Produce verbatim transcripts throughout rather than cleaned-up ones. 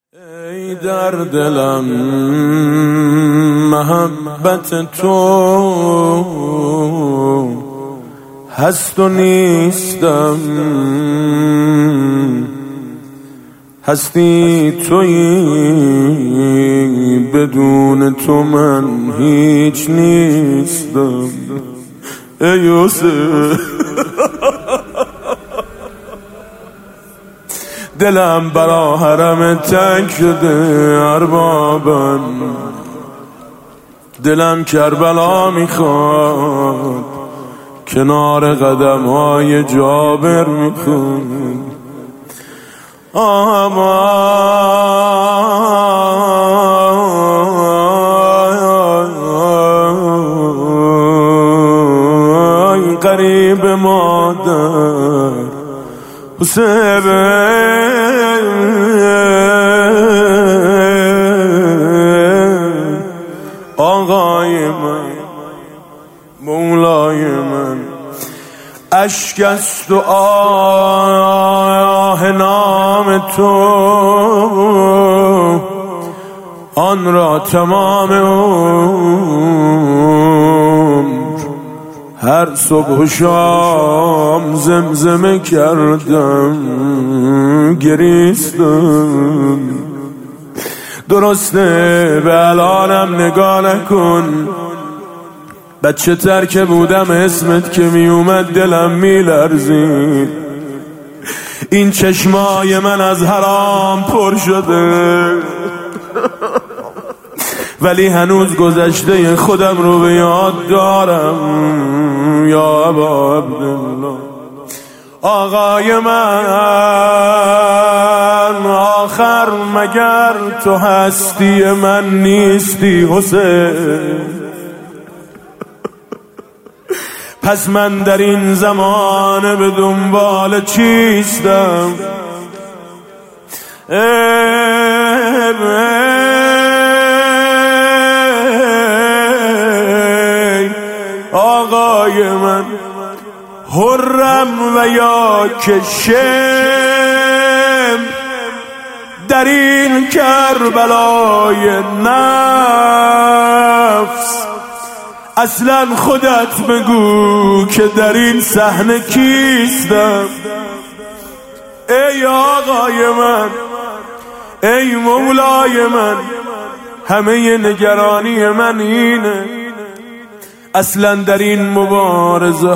ای در دلم محبت تو هست و نیستم، هستی تویی بدون تو من هیچ نیستم. ای یوسف دلم برا حرم تنگ شده اربابم، دلم کربلا میخواد کنار قدم های جابر میخواد. آمای قریب مادر حسین آقای من مولای من، اشک است و آه نام تو آن را تمام عمر هر صبح و شام زمزمه کردم گریستم. درسته به الانم نگاه نکن، بچه تر که بودم اسمت که می اومد دلم می لرزید. این چشمای من از حرام پر شده ولی هنوز گذشته خودم رو به یاد دارم. یا ابا عبدالله آقای من، آخر مگر تو هستی من نیستی حسین؟ پس من در این زمانه به دنبال چیستم؟ ای آقای من، حرم و یا که شم در این کربلای نفس، اصلا خودت بگو که در این صحنه کیستم؟ ای آقای من، ای مولای من، همه نگرانی من اینه اصلا در این مبارزه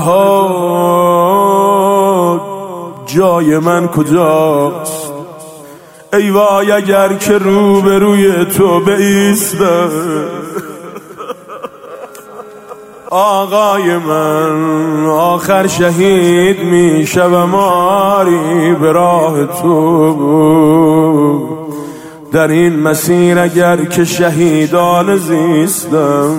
ها جای من کجاست؟ ای وای اگر که رو به روی تو بایستم. آقای من آخر شهید می شوم آری به راه تو، در این مسیر اگر که شهیدان زیستم،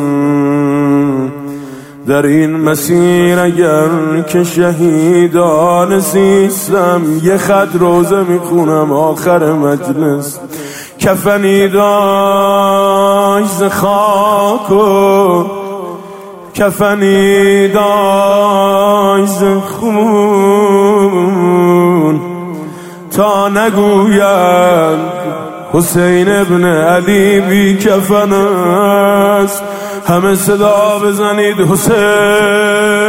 در این مسیر اگر که شهیدان زیستم، یه خط روزه میخونم آخر مجلس، کفنی داشت ز خاک و کفنی داشت ز خون، تا نگویند حسین ابن علی بی کفن است، همه صدا بزنید حسین.